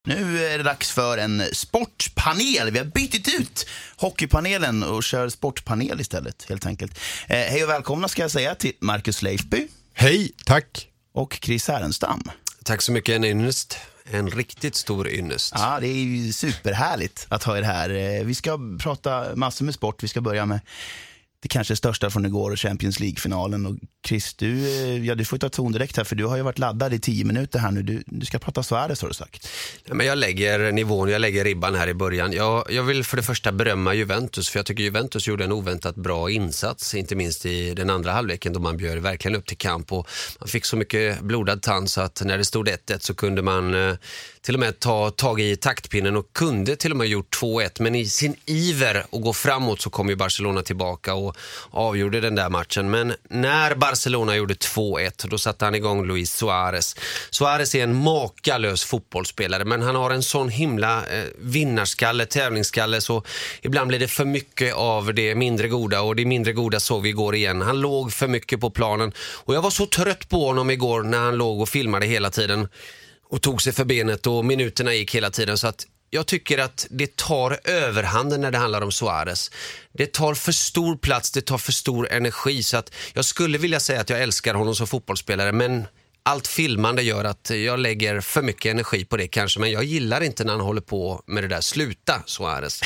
Nu är det dags för en sportpanel. Vi har bytt ut hockeypanelen och kör sportpanel istället, helt enkelt. Hej och välkomna ska jag säga till Marcus Leifby. Hej, tack. Och Chris Härenstam. Tack så mycket, en ynnest. En riktigt stor ynnest. Ja, det är ju superhärligt att ha er här. Vi ska prata massor med sport. Vi ska börja med det kanske största från igår och Champions League-finalen. Och Chris, du får ta ton direkt här, för du har ju varit laddad i 10 minuter här nu. Du ska prata Suarez, har du sagt. Ja, men jag lägger nivån, jag lägger ribban här i början. Jag vill för det första berömma Juventus, för jag tycker Juventus gjorde en oväntat bra insats, inte minst i den andra halvleken då man bjöd verkligen upp till kamp och man fick så mycket blodad tand så att när det stod 1-1 så kunde man till och med ta tag i taktpinnen och kunde till och med gjort 2-1, men i sin iver att gå framåt så kom ju Barcelona tillbaka och avgjorde den där matchen. Men när Barcelona gjorde 2-1 då satte han igång Luis Suarez. Suarez är en makalös fotbollsspelare, men han har en sån himla vinnarskalle, tävlingsskalle, så ibland blir det för mycket av det mindre goda, och det mindre goda såg vi igår igen. Han låg för mycket på planen och jag var så trött på honom igår när han låg och filmade hela tiden och tog sig för benet och minuterna gick hela tiden, så att jag tycker att det tar överhanden när det handlar om Suarez. Det tar för stor plats, det tar för stor energi, så att jag skulle vilja säga att jag älskar honom som fotbollsspelare, men allt filmande gör att jag lägger för mycket energi på det kanske, men jag gillar inte när han håller på med det där. Sluta, Suarez.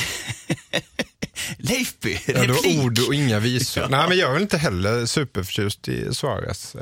Leifby, replik. Ja, det var ord och inga visor. Ja. Nej, men jag är väl inte heller superförtjust i Suarez.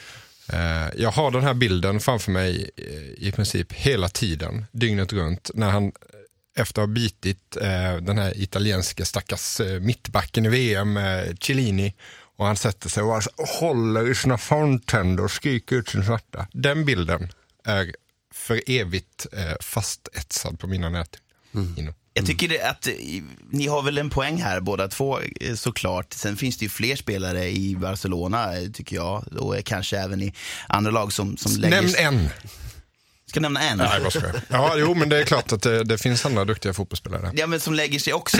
Jag har den här bilden framför mig i princip hela tiden, dygnet runt, när han efter att ha bitit den här italienska stackars mittbacken i VM, Chiellini, och han sätter sig och håller i sina frontänder och skriker ut sin svarta. Den bilden är för evigt fastetsad på mina nät. Jag tycker att ni har väl en poäng här båda två, såklart. Sen finns det ju fler spelare i Barcelona, tycker jag, och kanske även i andra lag som lägger... Nämn en! Ska nämna en? Nej, vad ska jag? Ja, jo, men det är klart att det finns andra duktiga fotbollsspelare. Ja, men som lägger sig också.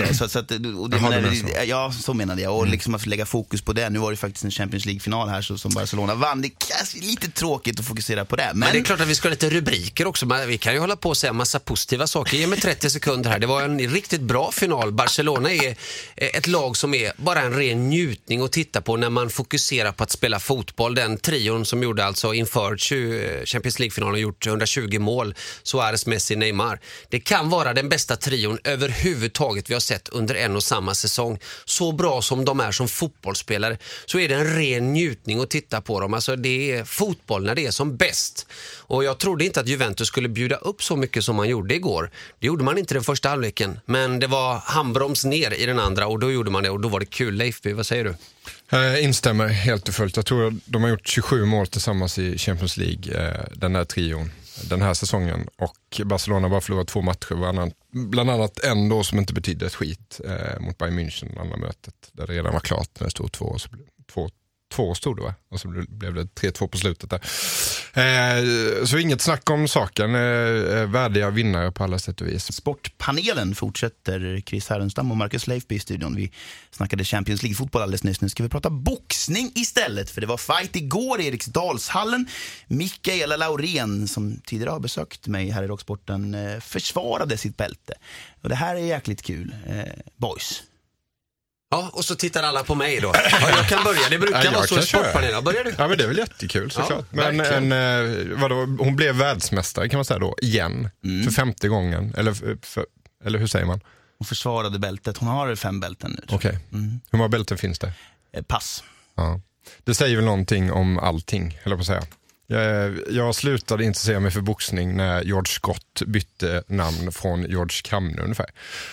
Så menade jag. Och liksom att lägga fokus på det. Nu var det faktiskt en Champions League-final här som Barcelona vann. Det är kanske lite tråkigt att fokusera på det. Men det är klart att vi ska ha lite rubriker också. Vi kan ju hålla på och säga massa positiva saker. Ge mig 30 sekunder här. Det var en riktigt bra final. Barcelona är ett lag som är bara en ren njutning att titta på när man fokuserar på att spela fotboll. Den trion som gjorde alltså inför Champions League-finalen gjort 120 mål, Suarez, Messi, Neymar. Det kan vara den bästa trion överhuvudtaget vi har sett under en och samma säsong. Så bra som de är som fotbollsspelare så är det en ren njutning att titta på dem. Alltså det är fotboll när det är som bäst. Och jag trodde inte att Juventus skulle bjuda upp så mycket som man gjorde igår. Det gjorde man inte den första halvleken, men det var handbroms ner i den andra och då gjorde man det och då var det kul. Leifby, vad säger du? Jag instämmer helt och fullt. Jag tror de har gjort 27 mål tillsammans i Champions League, den här trion, den här säsongen, och Barcelona bara förlorat 2 matcher, bland annat en då som inte betydde ett skit mot Bayern München, andra mötet där det redan var klart när det stod 2 stod det, va? Och så blev det 3-2 på slutet där. Så inget snack om saken, värdiga vinnare på alla sätt och vis. Sportpanelen fortsätter. Chris Härenstam och Marcus Leifby i studion. Vi snackade Champions League-fotboll alldeles nyss. Nu ska vi prata boxning istället, för det var fight igår i Eriksdalshallen. Mikaela Laurén, som tidigare har besökt mig här i Rocksporten, försvarade sitt bälte. Och det här är jäkligt kul. Boys. Ja, och så tittar alla på mig då. Ja, jag kan börja. Det brukar vara så i sportpanelen. Börjar du? Ja, men det är väl jättekul såklart. Ja, men hon blev världsmästare kan man säga då, igen. För 50 gången. Eller hur säger man? Hon försvarade bältet. Hon har 5 bälten nu. Okej. Hur många bälten finns det? Pass. Ja. Det säger väl någonting om allting, eller på att säga. Jag slutade intressera mig för boxning när George Scott bytte namn från George Kramne ungefär.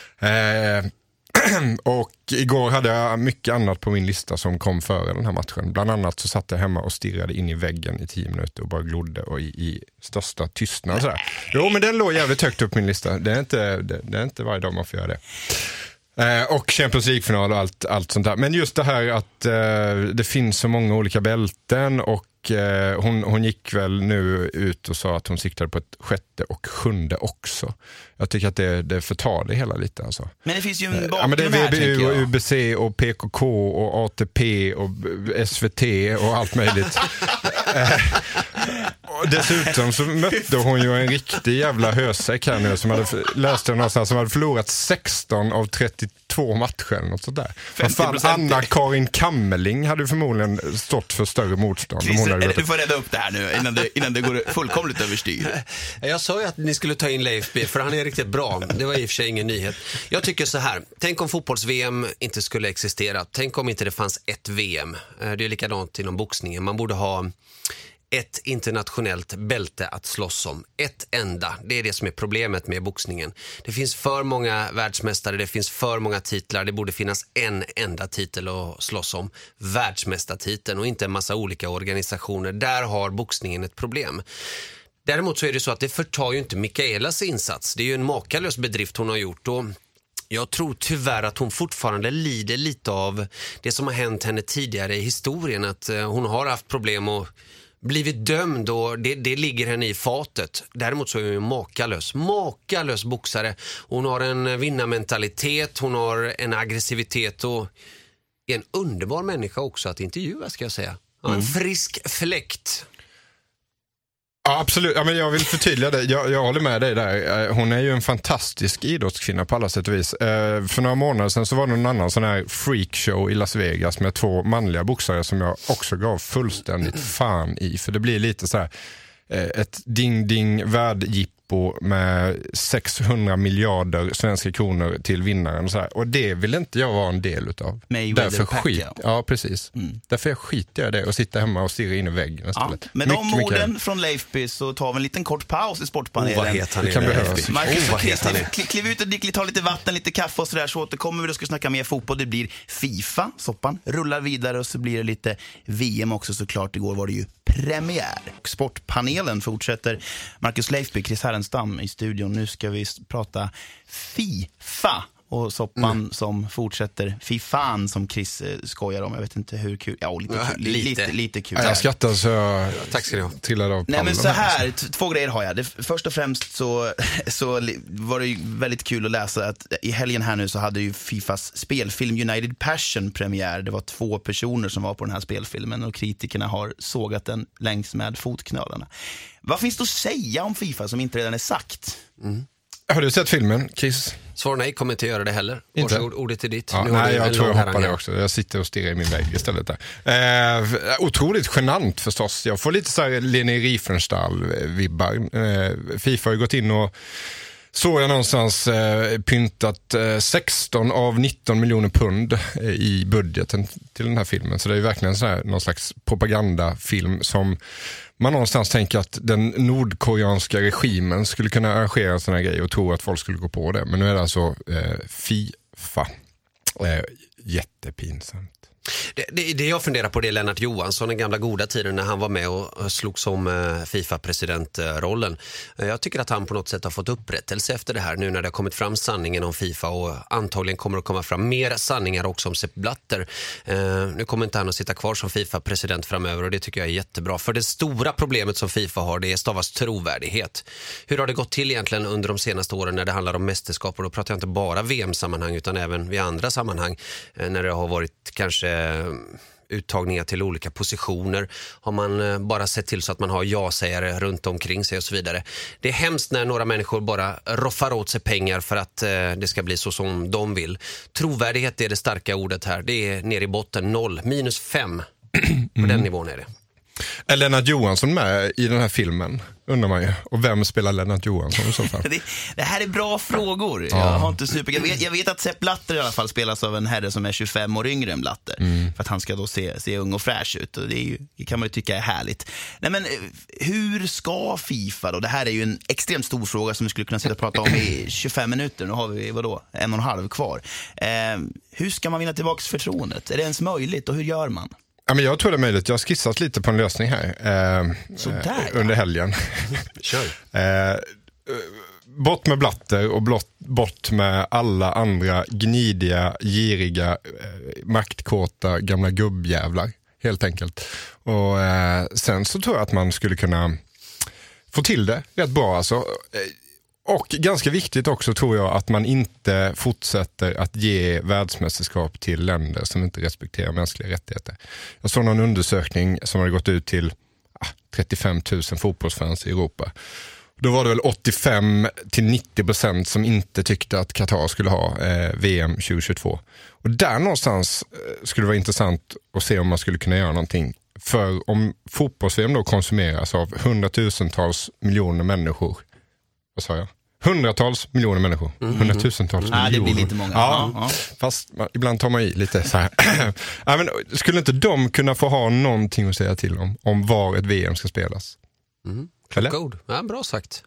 Och igår hade jag mycket annat på min lista som kom före den här matchen. Bland annat så satt jag hemma och stirrade in i väggen i 10 minuter och bara glodde och i största tystnad och sådär. Jo, men den låg jävligt högt upp på min lista. Det är inte varje dag man får göra det. Och Champions League-final och allt sånt där. Men just det här att det finns så många olika bälten, och hon gick väl nu ut och sa att hon siktade på ett 6:e och 7:e också. Jag tycker att det förtar det hela lite alltså. Men det finns ju en bakgrund ja, men det är VBU här, och UBC och PKK och ATP och SVT och allt möjligt. Dessutom så mötte hon ju en riktig jävla hösäck här nu som läste någonstans som hade förlorat 16 av 32 matcher något sånt där. Anna-Karin Kammerling hade förmodligen stått för större motstånd. Chris, du får rädda upp det här nu innan det går fullkomligt överstyr. Jag sa ju att ni skulle ta in Leif B, för han är riktigt bra. Det var i och för sig ingen nyhet. Jag tycker så här, tänk om fotbolls-VM inte skulle existera. Tänk om inte det fanns ett VM. Det är likadant inom boxningen. Man borde ha ett internationellt bälte att slåss om. Ett enda. Det är det som är problemet med boxningen. Det finns för många världsmästare, det finns för många titlar. Det borde finnas en enda titel att slåss om. Världsmästartiteln och inte en massa olika organisationer. Där har boxningen ett problem. Däremot så är det så att det förtar ju inte Mikaelas insats. Det är ju en makalös bedrift hon har gjort och jag tror tyvärr att hon fortfarande lider lite av det som har hänt henne tidigare i historien. Att hon har haft problem och blivit dömd och det ligger henne i fatet. Däremot så är hon makalös boxare. Hon har en vinnarmentalitet, hon har en aggressivitet och är en underbar människa också att intervjua, ska jag säga. En frisk fläkt. Ja, absolut. Ja, men jag vill förtydliga det. Jag håller med dig där. Hon är ju en fantastisk idrottskvinna på alla sätt och vis. För några månader sedan så var det någon annan sån här freakshow i Las Vegas med 2 manliga boxare som jag också gav fullständigt fan i. För det blir lite så här ett ding-ding värdjippo med 600 miljarder svenska kronor till vinnaren och så här. Och det vill inte jag vara en del utav. Därför ja, precis. Därför skiter jag det och sitter hemma och stirrar in i väggen istället. Ja, men om orden från Leif B så tar vi en liten kort paus i Sportpanelen. Vad heter han? Det kan behövas. Marcus och Chris, kliv ut och drick, ta lite vatten, lite kaffe och sådär, så återkommer vi och ska snacka mer fotboll. Det blir FIFA, soppan, rullar vidare och så blir det lite VM också såklart. Igår var det ju premiär. Sportpanelen fortsätter. Marcus Leif B, Chris Härenstam i studion. Nu ska vi prata FIFA. Och soppan som fortsätter Fifan som Chris skojar om. Jag vet inte hur kul. Ja, lite kul. Jag skrattar så tack ska ni ha. Trillade av pallen. Nej, men så här, 2 grejer har jag. Först och främst så var det ju väldigt kul att läsa att i helgen här nu så hade ju Fifas spelfilm United Passion premiär. Det var 2 personer som var på den här spelfilmen och kritikerna har sågat den längs med fotknölarna. Vad finns det att säga om FIFA som inte redan är sagt? Har du sett filmen, Chris? Svar nej, kommer inte göra det heller. Varsågod, ordet är ditt. Ja, nej, jag tror jag hoppar det också. Jag sitter och stirrar i min vägg istället där. Otroligt genant förstås. Jag får lite så här Leni Riefenstahl-vibbar. FIFA har ju gått in och så jag någonstans pyntat 16 av 19 miljoner pund i budgeten till den här filmen. Så det är ju verkligen så här, någon slags propagandafilm som man någonstans tänker att den nordkoreanska regimen skulle kunna arrangera en sån här grej och tro att folk skulle gå på det. Men nu är det alltså FIFA. Jättepinsamt. Det jag funderar på det är Lennart Johansson, den gamla goda tiden när han var med och slogs om FIFA-presidentrollen. Jag tycker att han på något sätt har fått upprättelse efter det här nu när det har kommit fram sanningen om FIFA och antagligen kommer att komma fram mer sanningar också om Sepp Blatter. Nu kommer inte han att sitta kvar som FIFA-president framöver och det tycker jag är jättebra. För det stora problemet som FIFA har, det är stavas trovärdighet. Hur har det gått till egentligen under de senaste åren när det handlar om mästerskap? Och då pratar jag inte bara VM-sammanhang utan även vid andra sammanhang när det har varit kanske uttagningar till olika positioner. Har man bara sett till så att man har ja-sägare runt omkring sig och så vidare. Det är hemskt när några människor bara roffar åt sig pengar för att det ska bli så som de vill. Trovärdighet är det starka ordet här. Det är ner i botten 0, -5. På den nivån är det. Är Lennart Johansson med i den här filmen? Undrar man ju. Och vem spelar Lennart Johansson i så fall? Det här är bra frågor. Jag har inte jag vet att Sepp Blatter i alla fall spelas av en herre som är 25 år yngre än Blatter. För att han ska då se ung och fräsch ut. Och det kan man ju tycka är härligt. Nej, men hur ska FIFA då? Det här är ju en extremt stor fråga som vi skulle kunna sitta och prata om i 25 minuter. Nu har vi, 1,5 kvar. Hur ska man vinna tillbaka förtroendet? Är det ens möjligt och hur gör man? Ja, men jag tror det är möjligt. Jag har skissat lite på en lösning här under helgen. Kör. Bort med Blatter och bort med alla andra gnidiga, giriga, maktkåta gamla gubbjävlar. Helt enkelt. Och sen så tror jag att man skulle kunna få till det rätt bra alltså. Och ganska viktigt också tror jag att man inte fortsätter att ge världsmästerskap till länder som inte respekterar mänskliga rättigheter. Jag såg någon undersökning som hade gått ut till 35 000 fotbollsfans i Europa. Då var det väl 85-90% som inte tyckte att Qatar skulle ha VM 2022. Och där någonstans skulle det vara intressant att se om man skulle kunna göra någonting. För om fotbolls-VM då konsumeras av hundratusentals miljoner människor. Vad sa jag? Hundratals miljoner människor. Hundratusentals miljoner. Det blir lite många. Ja. Fast ibland tar man i lite så här. Men skulle inte de kunna få ha någonting att säga till om var ett VM ska spelas? God. Ja, bra sagt.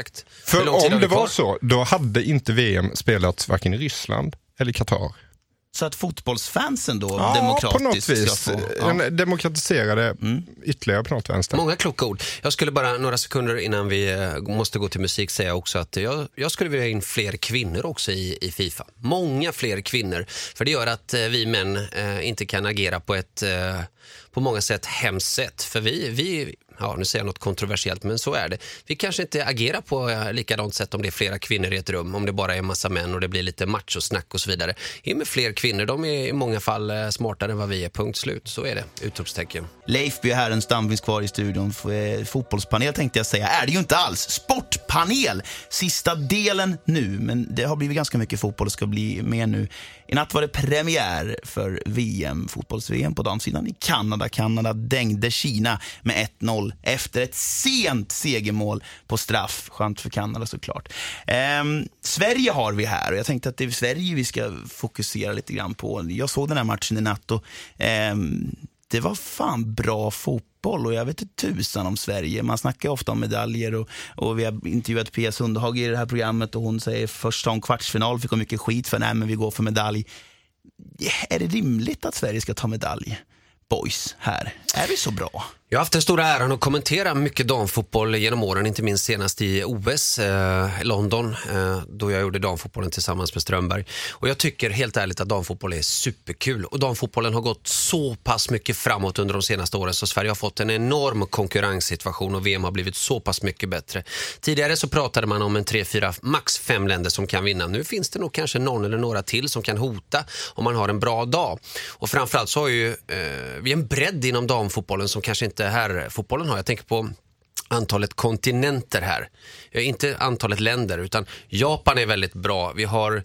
För om det var så, då hade inte VM spelats varken i Ryssland eller Qatar. Så att fotbollsfansen då demokratiskt på något vis ska få... demokratiserade ytterligare på något vänster. Många kloka ord. Jag skulle bara några sekunder innan vi måste gå till musik säga också att jag skulle vilja ha in fler kvinnor också i FIFA. Många fler kvinnor. För det gör att vi män inte kan agera på ett på många sätt hemskt sätt. För vi nu säger jag något kontroversiellt, men så är det. Vi kanske inte agerar på likadant sätt om det är flera kvinnor i ett rum, om det bara är en massa män och det blir lite machosnack och så vidare. Med fler kvinnor, de är i många fall smartare än vad vi är, punkt slut. Så är det, utropstecken. Leif B. Härenstam finns kvar i studion. Fotbollspanel tänkte jag säga, är det ju inte alls. Sportpanel, sista delen nu, men det har blivit ganska mycket fotboll och ska bli mer nu. I natt var det premiär för VM, fotbolls-VM på damsidan i Kanada. Kanada dängde Kina med 1-0 efter ett sent segermål på straff. Skönt för Kanada såklart. Sverige har vi här och jag tänkte att det är Sverige vi ska fokusera lite grann på. Jag såg den här matchen i natt och det var fan bra fotboll och jag vet inte tusan om Sverige. Man snackar ofta om medaljer och vi har intervjuat Pia Sundhag i det här programmet och hon säger första om kvartsfinal fick hon mycket skit för men vi går för medalj. Är det rimligt att Sverige ska ta medalj? Boys här. Är vi så bra? Jag har haft den stora äran att kommentera mycket damfotboll genom åren, inte minst senast i OS London, då jag gjorde damfotbollen tillsammans med Strömberg. Och jag tycker helt ärligt att damfotboll är superkul. Och damfotbollen har gått så pass mycket framåt under de senaste åren så Sverige har fått en enorm konkurrenssituation och VM har blivit så pass mycket bättre. Tidigare så pratade man om en 3-4, max 5 länder som kan vinna. Nu finns det nog kanske någon eller några till som kan hota om man har en bra dag. Och framförallt så har ju vi en bredd inom damfotbollen som kanske inte här fotbollen har. Jag tänker på antalet kontinenter här. Inte antalet länder utan Japan är väldigt bra. Vi har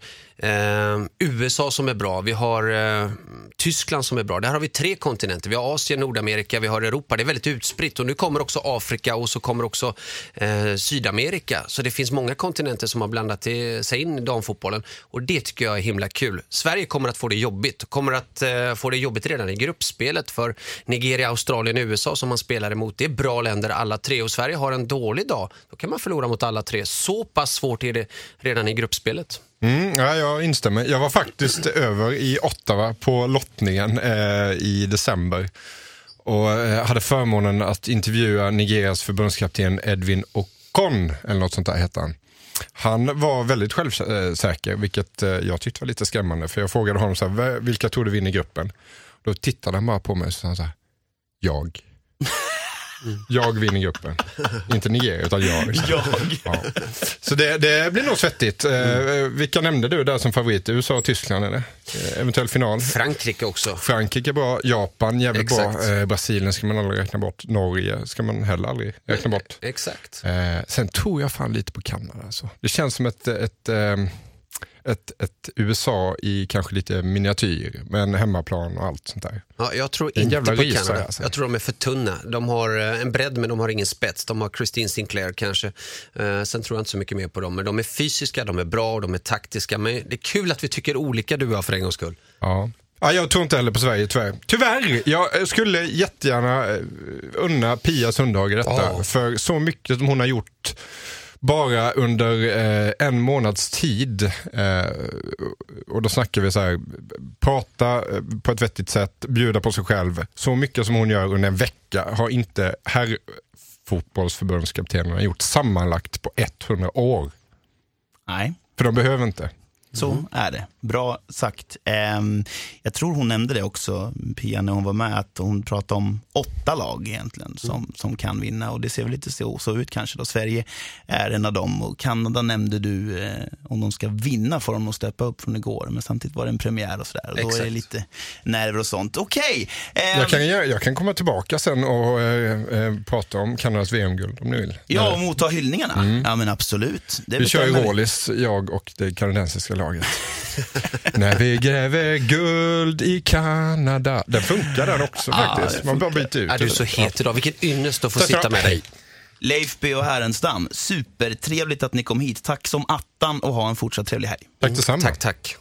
USA som är bra. Vi har Tyskland som är bra. Där har vi 3 kontinenter. Vi har Asien, Nordamerika, vi har Europa. Det är väldigt utspritt och nu kommer också Afrika och så kommer också Sydamerika. Så det finns många kontinenter som har blandat sig in i damfotbollen och det tycker jag är himla kul. Sverige kommer att få det jobbigt. Kommer att få det jobbigt redan i gruppspelet för Nigeria, Australien och USA som man spelar emot. Det är bra länder alla 3 och Sverige har en dålig dag. Då kan man förlora mot alla 3. Så pass svårt är det redan i gruppspelet. Ja, jag instämmer. Jag var faktiskt över i Ottawa på lottningen i december och hade förmånen att intervjua Nigerias förbundskapten Edwin Okon, eller något sånt där heter han. Han var väldigt självsäker, vilket jag tyckte var lite skrämmande. För jag frågade honom så här, vilka tror du vinner gruppen? Då tittade han bara på mig och sa så här, jag. Jag vinner gruppen. Inte Nigeria utan jag. Ja. Så det blir nog svettigt. Vilka nämnde du där som favorit? USA och Tyskland eller? Eventuell final. Frankrike också. Frankrike är bra. Japan jävligt Exakt. bra. Brasilien ska man aldrig räkna bort. Norge ska man heller aldrig räkna bort. Exakt. Sen tror jag fan lite på Kanada. Alltså. Det känns som ett USA i kanske lite miniatyr med en hemmaplan och allt sånt där. Ja, jag tror inte på Kanada. Alltså. Jag tror de är för tunna. De har en bredd men de har ingen spets. De har Christine Sinclair kanske. Sen tror jag inte så mycket mer på dem. Men de är fysiska, de är bra och de är taktiska. Men det är kul att vi tycker olika du har för en gångs skull. Ja. Ja, jag tror inte heller på Sverige, tyvärr. Jag skulle jättegärna unna Pia Sundhag detta. För så mycket som hon har gjort bara under en månads tid och då snackar vi så här, prata på ett vettigt sätt, bjuda på sig själv. Så mycket som hon gör under en vecka har inte herrfotbollsförbundskaptenerna gjort sammanlagt på 100 år. Nej. För de behöver inte. Så är det. Bra sagt. Jag tror hon nämnde det också, Pia, när hon var med, att hon pratade om 8 lag egentligen som kan vinna, och det ser väl lite så ut kanske då. Sverige är en av dem, och Kanada nämnde du, om de ska vinna får de nog steppa upp från igår, men samtidigt var det en premiär och sådär, och då är det lite nerver och sånt. Okej. Jag kan komma tillbaka sen och prata om Kanadas VM-guld om ni vill. Ja, och motta hyllningarna. Ja, men absolut. Vi kör ju Rålis, jag och det kanadensiska laget. När vi gräver guld i Kanada. Den funkar där också faktiskt. Man bara byter ut. Är du så het idag? Vilken ynnest att få sitta med dig. Leif B och Härenstam, supertrevligt att ni kom hit. Tack som attan och ha en fortsatt trevlig helg. Tack detsamma. Tack.